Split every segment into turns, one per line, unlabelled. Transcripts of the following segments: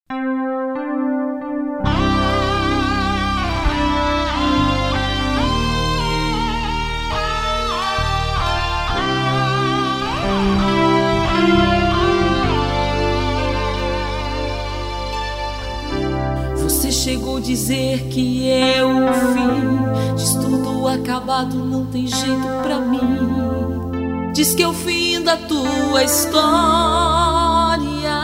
Você chegou a dizer que é o fim, diz tudo acabado, não tem jeito pra mim. Diz que é o fim da tua história.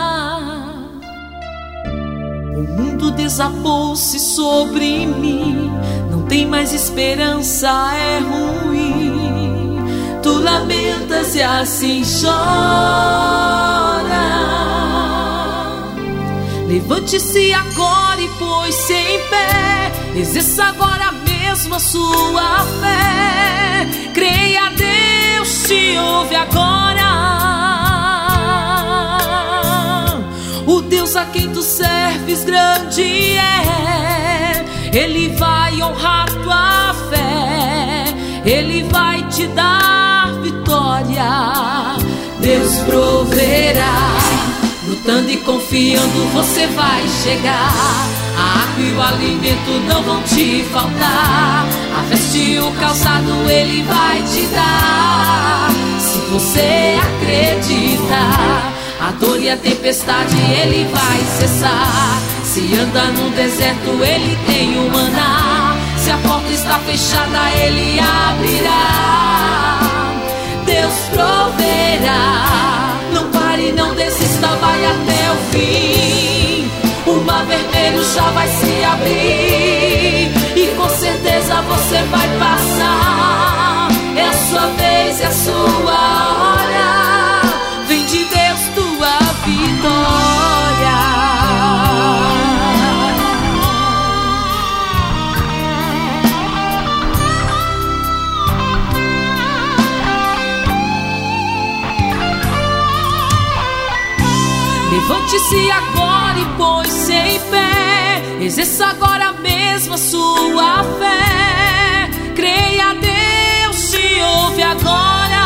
O mundo desabou-se sobre mim, não tem mais esperança, é ruim. Tu lamentas e assim chora. Levante-se agora e põe-se em pé, exerça agora mesmo a sua fé. Creia, Deus te ouve agora. O Deus a quem tu serves grande é. Ele vai honrar tua fé, Ele vai te dar vitória. Deus proverá. Lutando e confiando você vai chegar. A água e o alimento não vão te faltar. A veste e o calçado Ele vai te dar. Se você acreditar, a dor e a tempestade Ele vai cessar. Se anda no deserto Ele tem o maná. Se a porta está fechada Ele abrirá. Deus proverá. Não pare, não desista, vai até o fim. O mar vermelho já vai se abrir e com certeza você vai passar. É a sua vez, é a sua hora. Vem de Deus tua vitória. Levante-se agora e põe-se em pé, exerça agora mesmo a sua fé. Creia, Deus te ouve agora.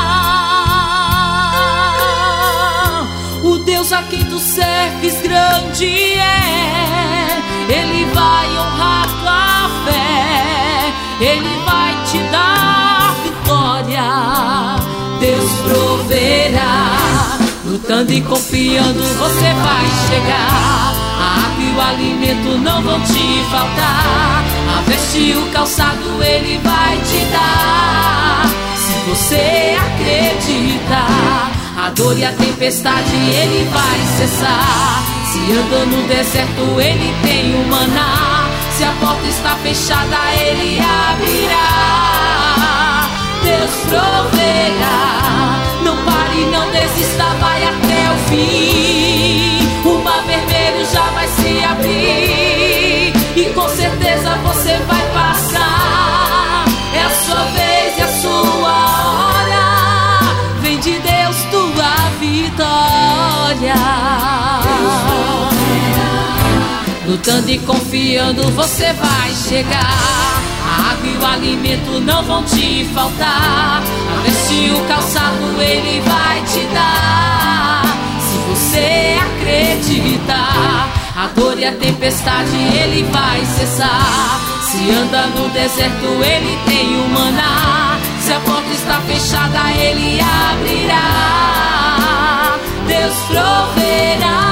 O Deus a quem tu serves grande é. Ele vai honrar tua fé, Ele vai te dar vitória. Deus proverá. Lutando e confiando você vai chegar. A água e o alimento não vão te faltar. A veste e o calçado Ele vai te dar. Se você acreditar, a dor e a tempestade Ele vai cessar. Se anda no deserto Ele tem o maná. Se a porta está fechada Ele abrirá. Deus proverá. Não pare, não desista, vai até o fim. O mar vermelho já vai se abrir e com certeza você vai passar. É a sua vez, é a sua hora. Vem de Deus tua vitória. Lutando e confiando você vai chegar. A água e o alimento não vão te faltar. A veste e o calçado Ele vai te dar. Se você acreditar, a dor e a tempestade Ele vai cessar. Se anda no deserto Ele tem o maná. Se a porta está fechada Ele abrirá. Deus proverá.